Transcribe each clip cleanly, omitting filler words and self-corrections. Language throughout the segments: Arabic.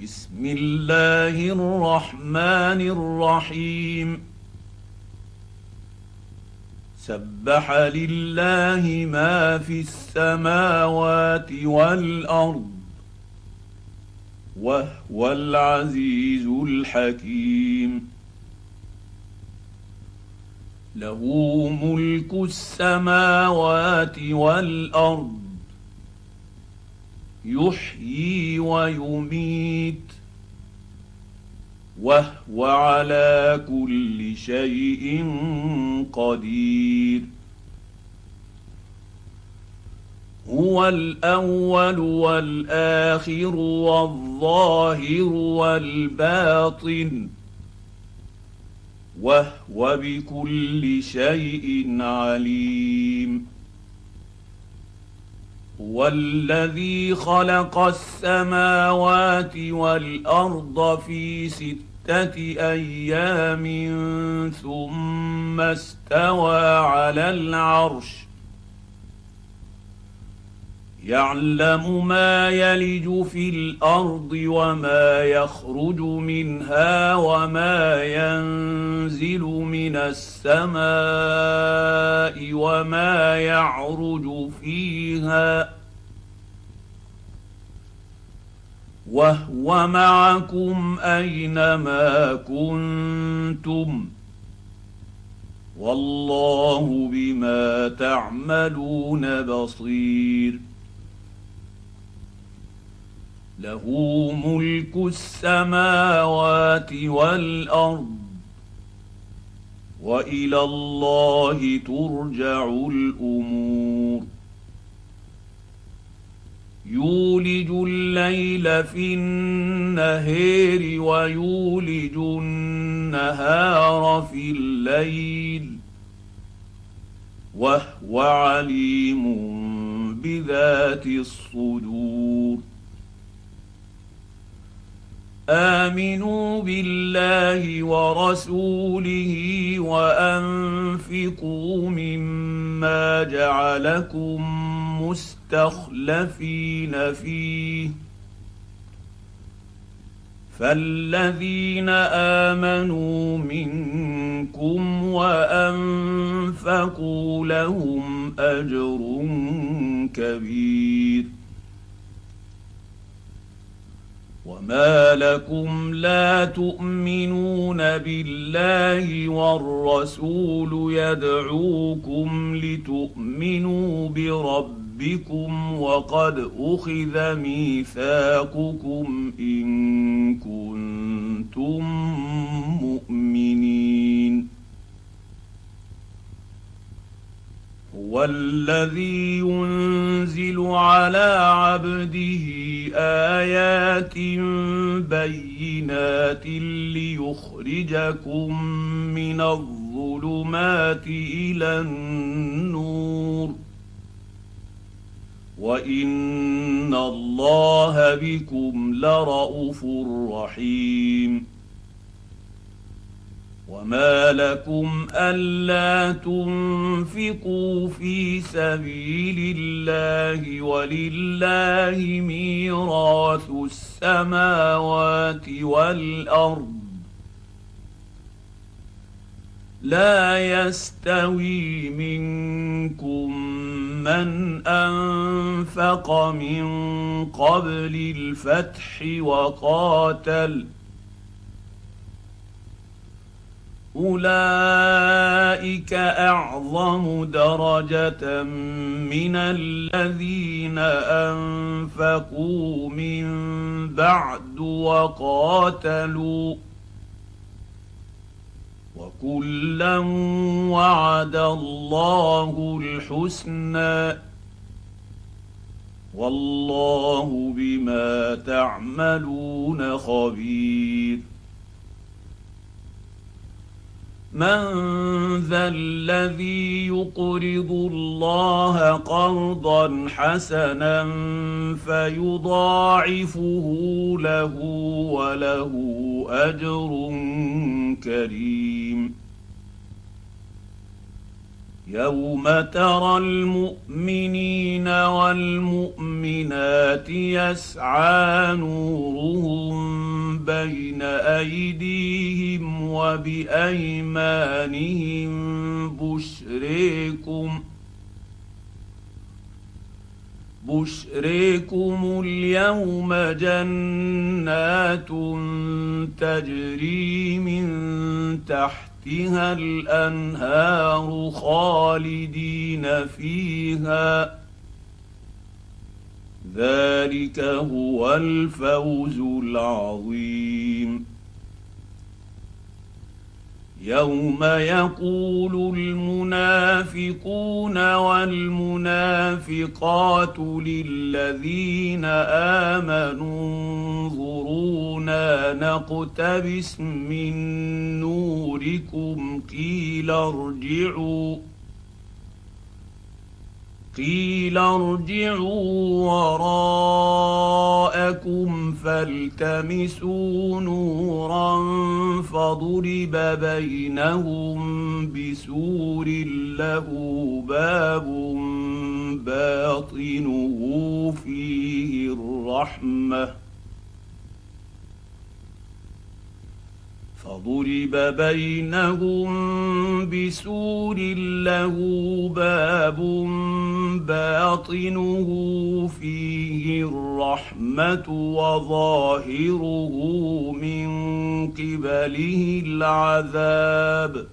بسم الله الرحمن الرحيم. سبح لله ما في السماوات والارض وهو العزيز الحكيم. له ملك السماوات والارض يحيي ويميت وهو على كل شيء قدير. هو الاول والاخر والظاهر والباطن وهو بكل شيء عليم. هو الذي خلق السماوات والارض في 6 ايام ثم استوى على العرش يعلم ما يلج في الارض وما يخرج منها وما ينزل من السماء وما يعرج فيها وهو معكم اينما كنتم والله بما تعملون بصير. له ملك السماوات والارض والى الله ترجع الامور. يولج الليل في النهار ويولج النهار في الليل وهو عليم بذات الصدور. آمنوا بالله ورسوله وأنفقوا مما جعلكم مستخلفين فيه فالذين آمنوا منكم وأنفقوا لهم أجر كبير. وما لكم لا تؤمنون بالله والرسول يدعوكم لتؤمنوا بربكم وقد أخذ ميثاقكم إن كنتم مؤمنين. هو الذي ينزل على عبده آيات بينات ليخرجكم من الظلمات إلى النور وإن الله بكم لرءوف رحيم. وما لكم ألا تنفقوا في سبيل الله ولله ميراث السماوات والأرض لا يستوي منكم من أنفق من قبل الفتح وقاتل أولئك أعظم درجة من الذين أنفقوا من بعد وقاتلوا وكلا وعد الله الحسنى والله بما تعملون خبير. من ذا الذي يقرض الله قرضا حسنا فيضاعفه له وله أجر كريم. يوم ترى المؤمنين والمؤمنات يسعى نورهم بين أيديهم وبأيمانهم بشريكم اليوم جنات تجري من تحتها الأنهار خالدين فيها ذلك هو الفوز العظيم. يوم يقول المنافقون والمنافقات للذين آمنوا انظرونا نقتبس من نوركم قيل ارجعوا وراءكم فالتمسوا نورا فضرب بينهم بسور له باب باطنه فيه الرحمة فضرب بينهم بسور له باب باطنه فيه الرحمة وظاهره من قبله العذاب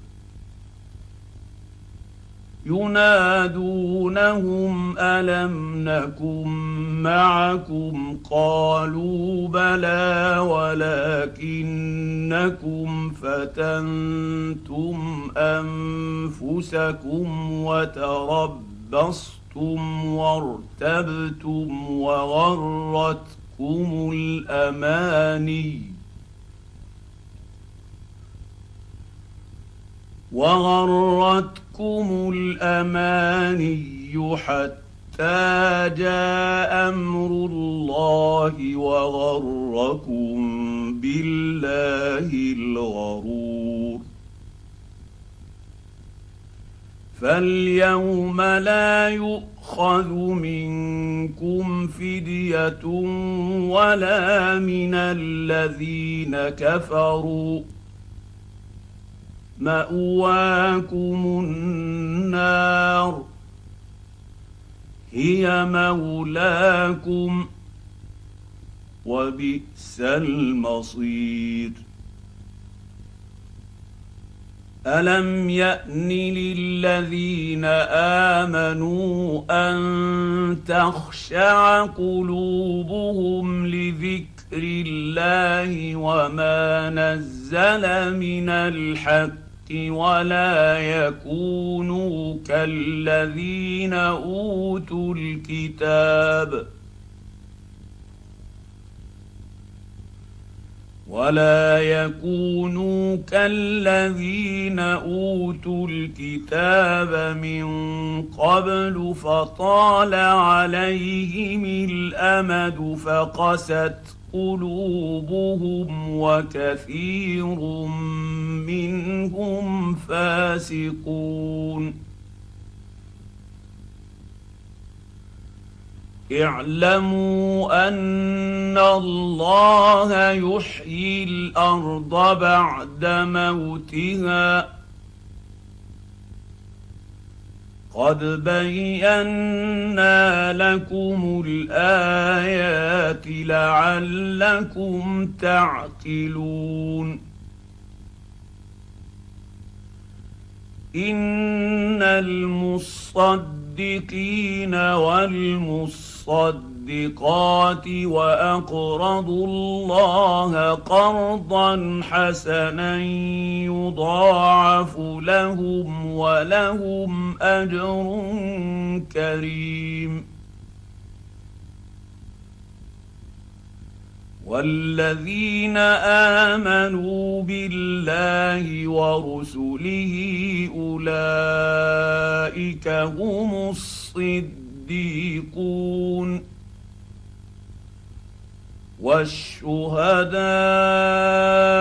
ينادونهم ألم نكن معكم قالوا بلى ولكنكم فتنتم أنفسكم وتربصتم وارتبتم وغرتكم الأماني حتى جاء أمر الله وغركم بالله الغرور. فاليوم لا يؤخذ منكم فدية ولا من الذين كفروا مأواكم النار هي مولاكم وبئس المصير. ألم يأن للذين آمنوا أن تخشع قلوبهم لذكر الله وما نزل من الحق ولا يكونوا كالذين أوتوا الكتاب من قبل فطال عليهم الأمد فقست قلوبهم وكثير منهم فاسقون. اعلموا أن الله يحيي الأرض بعد موتها قد بينا لكم الآيات لعلكم تعقلون. إن المصدقين والمصدقات وأقرضوا الله قرضا حسنا يضاعف لهم ولهم أجر كريم. والذين آمنوا بالله ورسله أولئك هم الصديقون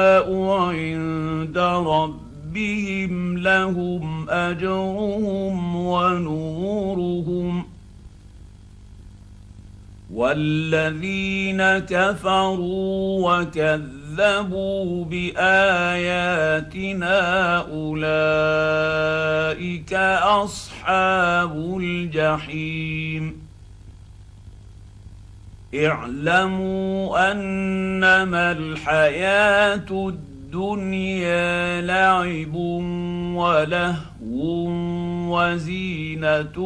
والشهداء عند ربهم لهم أجرهم ونورهم، والذين كفروا وكذبوا باياتنا اولئك اصحاب الجحيم. اعلموا انما الحياه الدنيا لعب ولهو وزينه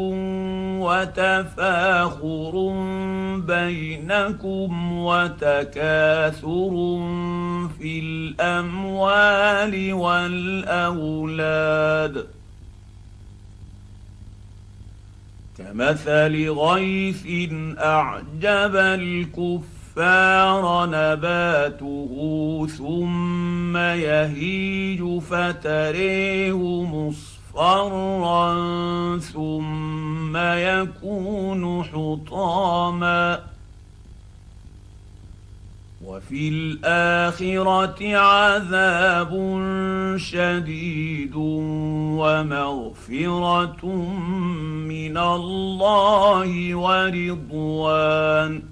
وتفاخر بينكم وتكاثر في الاموال والاولاد، كمثل غيث اعجب الكفار نباته ثم يهيج فتريه مصفرا ثم يكون حطاما، وفي الآخرة عذاب شديد ومغفرة من الله ورضوان،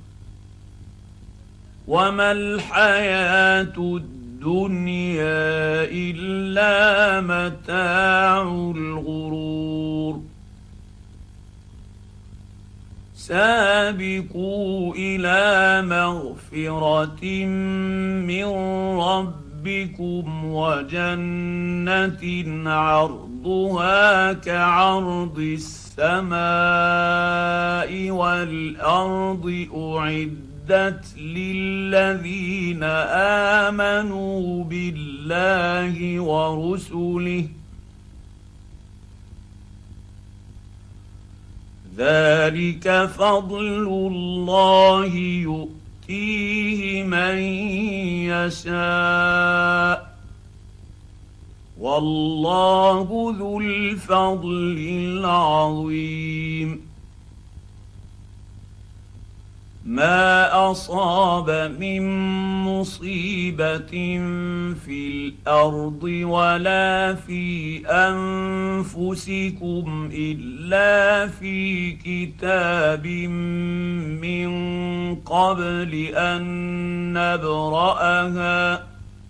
وما الحياة الدنيا إلا متاع الغرور. سابقوا إلى مغفرة من ربكم وجنة عرضها كعرض السماء والأرض أعدت للذين آمنوا بالله ورسله، ذلك فضل الله يؤتيه من يشاء، والله ذو الفضل العظيم. ما أصاب من مصيبة في الأرض ولا في أنفسكم إلا في كتاب من قبل أن نبرأها،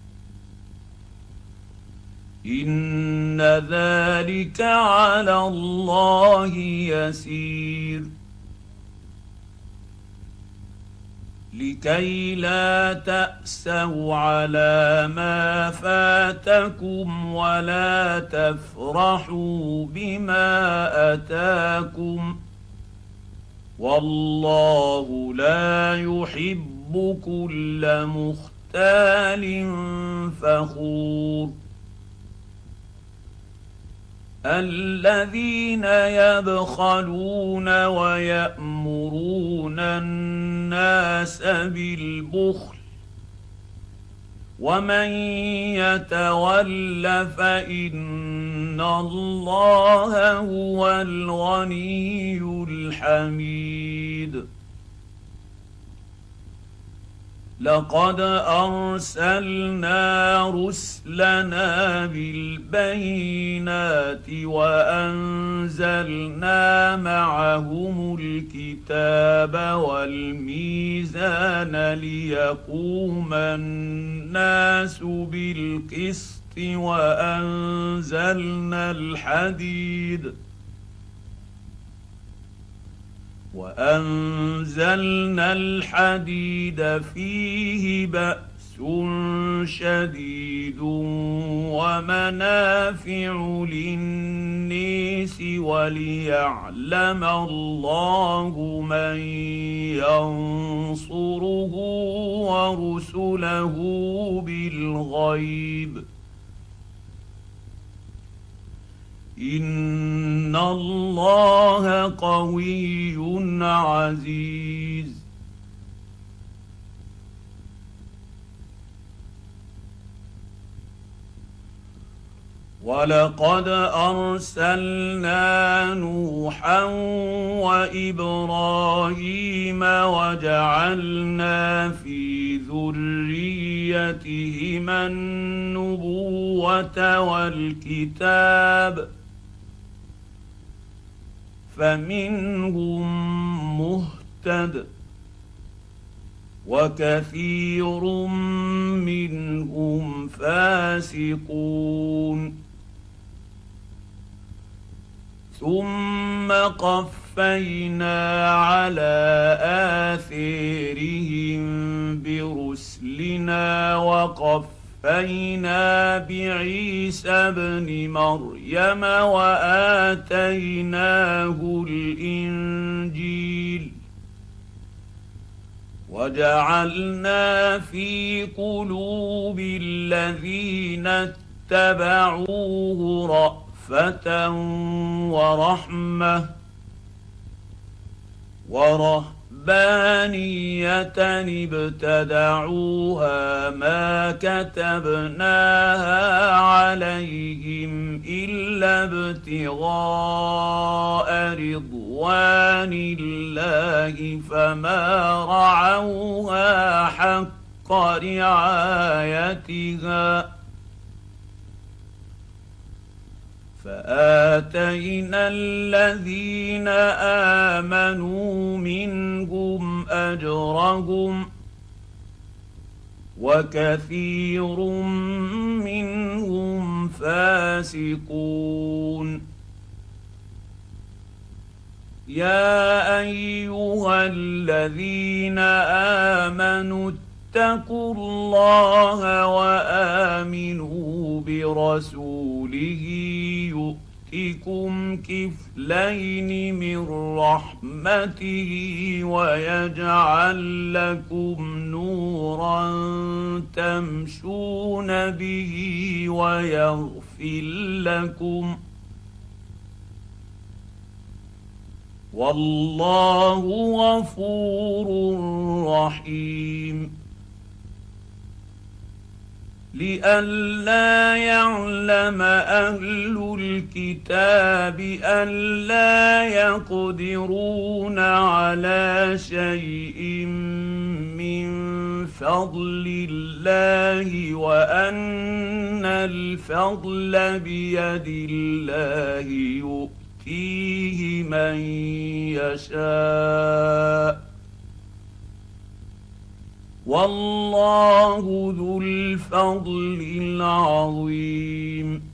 إن ذلك على الله يسير. لكي لا تأسوا على ما فاتكم ولا تفرحوا بما أتاكم، والله لا يحب كل مختال فخور. الذين يبخلون ويأمرون الناس بالبخل، ومن يتول فإن الله هو الغني الحميد. لقد أرسلنا رسلنا بالبينات وأنزلنا معهم الكتاب والميزان ليقوم الناس بالقسط وأنزلنا الحديد فيه بأس شديد ومنافع للناس وليعلم الله من ينصره ورسله بالغيب، إن الله قوي عزيز. ولقد أرسلنا نوحا وإبراهيم وجعلنا في ذريتهما النبوة والكتاب فمنهم مهتد وكثير منهم فاسقون. ثم قفينا على آثارهم برسلنا وقفينا بعيسى ابن مريم وآتيناه الإنجيل وجعلنا في قلوب الذين اتبعوه رأفة ورهبانية ابتدعوها ما كتبناها عليهم إلا ابتغاء رضوان الله فما رعوها حق رعايتها فآتينا الذين آمنوا منهم أجرهم وكثير منهم فاسقون. يا أيها الذين آمنوا اتقوا الله وآمنوا برسوله يؤتكم كفلين من رحمته ويجعل لكم نورا تمشون به ويغفر لكم والله غفور رحيم. لئلا يعلم أهل الكتاب ألا يقدرون على شيء من فضل الله وأن الفضل بيد الله يؤتيه من يشاء والله ذو الفضل العظيم.